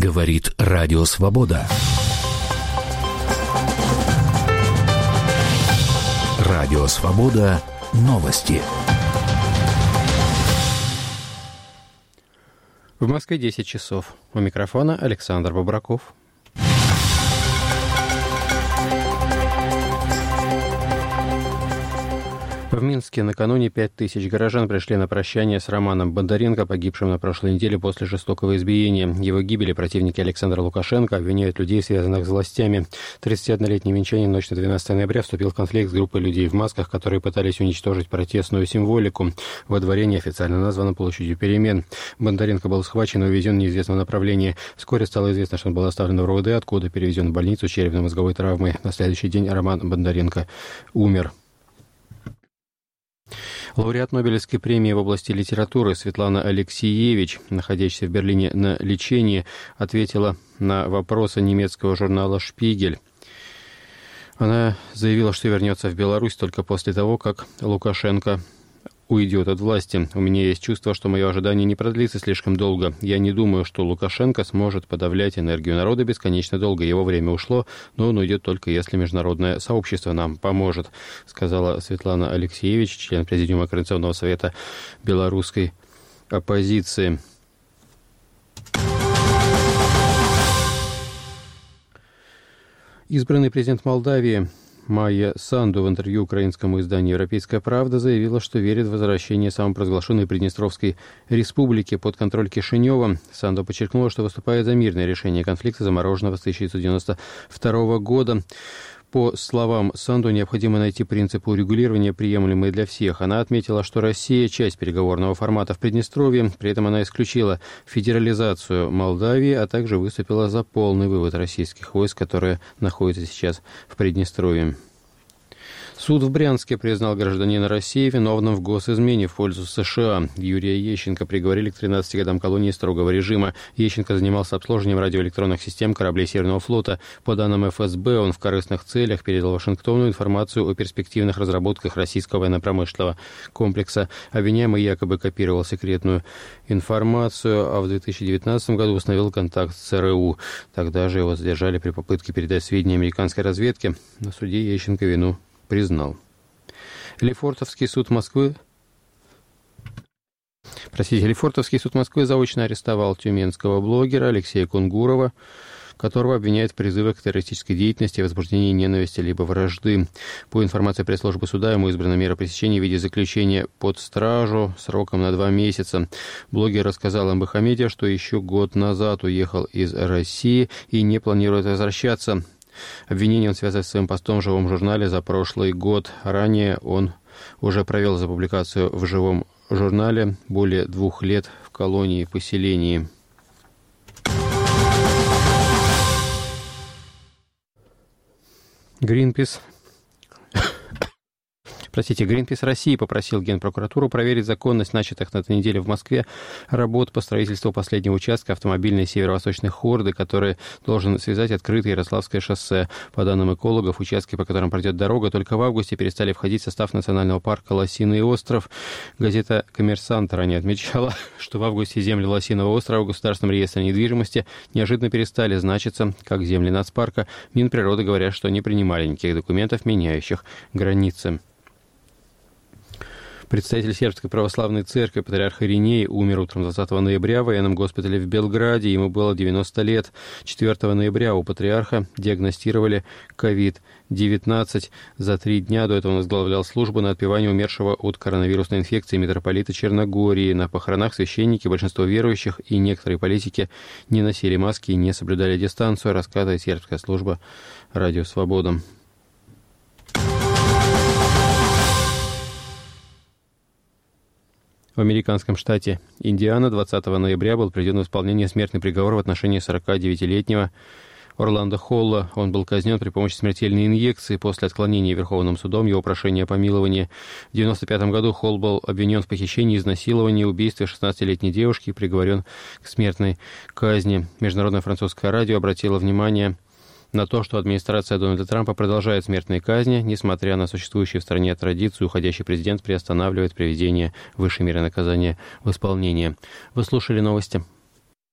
Говорит Радио Свобода. Радио Свобода. Новости. В Москве 10 часов. У микрофона Александр Бобраков. В Минске накануне 5000 горожан пришли на прощание с Романом Бондаренко, погибшим на прошлой неделе после жестокого избиения. Его гибели противники Александра Лукашенко обвиняют людей, связанных с властями. 31-летний минчанин ночь на 12 ноября вступил в конфликт с группой людей в масках, которые пытались уничтожить протестную символику во дворе, неофициально названном площадью перемен. Бондаренко был схвачен и увезен в неизвестном направлении. Вскоре стало известно, что он был оставлен в РОВД, откуда перевезен в больницу с черепно-мозговой травмой. На следующий день Роман Бондаренко умер. Лауреат Нобелевской премии в области литературы Светлана Алексиевич, находящаяся в Берлине на лечении, ответила на вопросы немецкого журнала «Шпигель». Она заявила, что вернется в Беларусь только после того, как Лукашенко уйдет от власти. «У меня есть чувство, что мое ожидание не продлится слишком долго. Я не думаю, что Лукашенко сможет подавлять энергию народа бесконечно долго. Его время ушло, но он уйдет только если международное сообщество нам поможет», сказала Светлана Алексиевич, член Президиума Координационного совета белорусской оппозиции. Избранный президент Молдавии Майя Санду в интервью украинскому изданию «Европейская правда» заявила, что верит в возвращение самопровозглашенной Приднестровской республики под контроль Кишинева. Санду подчеркнула, что выступает за мирное решение конфликта, замороженного с 1992 года. По словам Санду, необходимо найти принципы урегулирования, приемлемые для всех. Она отметила, что Россия – часть переговорного формата в Приднестровье. При этом она исключила федерализацию Молдавии, а также выступила за полный вывод российских войск, которые находятся сейчас в Приднестровье. Суд в Брянске признал гражданина России виновным в госизмене в пользу США. Юрия Ещенко приговорили к 13 годам колонии строгого режима. Ещенко занимался обслуживанием радиоэлектронных систем кораблей Северного флота. По данным ФСБ, он в корыстных целях передал Вашингтону информацию о перспективных разработках российского военно-промышленного комплекса. Обвиняемый якобы копировал секретную информацию, а в 2019 году установил контакт с ЦРУ. Тогда же его задержали при попытке передать сведения американской разведке. На суде Ещенко вину признал. Лефортовский суд Москвы заочно арестовал тюменского блогера Алексея Кунгурова, которого обвиняют в призывах к террористической деятельности и возбуждении ненависти либо вражды. По информации пресс-службы суда, ему избрана мера пресечения в виде заключения под стражу сроком на 2 месяца. Блогер рассказал МБХ Медиа, что еще год назад уехал из России и не планирует возвращаться. Обвинение он связывает с своим постом в живом журнале за прошлый год. Ранее он уже провел за публикацию в живом журнале более 2 лет в колонии поселении. Гринпис России попросил Генпрокуратуру проверить законность начатых на этой неделе в Москве работ по строительству последнего участка автомобильной северо-восточной хорды, который должен связать открытое Ярославское шоссе. По данным экологов, участки, по которым пройдет дорога, только в августе перестали входить в состав национального парка Лосиный остров. Газета «Коммерсант» ранее отмечала, что в августе земли Лосиного острова в Государственном реестре недвижимости неожиданно перестали значиться как земли нацпарка. Минприроды говорят, что не принимали никаких документов, меняющих границы. Представитель Сербской православной церкви патриарх Ириней умер утром 20 ноября в военном госпитале в Белграде. Ему было 90 лет. 4 ноября у патриарха диагностировали COVID-19. За 3 дня до этого он возглавлял службу на отпевании умершего от коронавирусной инфекции митрополита Черногории. На похоронах священники, большинство верующих и некоторые политики не носили маски и не соблюдали дистанцию, рассказывает сербская служба «Радио Свобода». В американском штате Индиана 20 ноября был приведен в исполнение смертный приговор в отношении 49-летнего Орландо Холла. Он был казнен при помощи смертельной инъекции после отклонения Верховным судом его прошения о помиловании. В 1995 году Холл был обвинен в похищении, изнасиловании и убийстве 16-летней девушки и приговорен к смертной казни. Международное французское радио обратило внимание на то, что администрация Дональда Трампа продолжает смертные казни, несмотря на существующую в стране традицию, уходящий президент приостанавливает приведение высшей меры наказания в исполнение. Вы слушали новости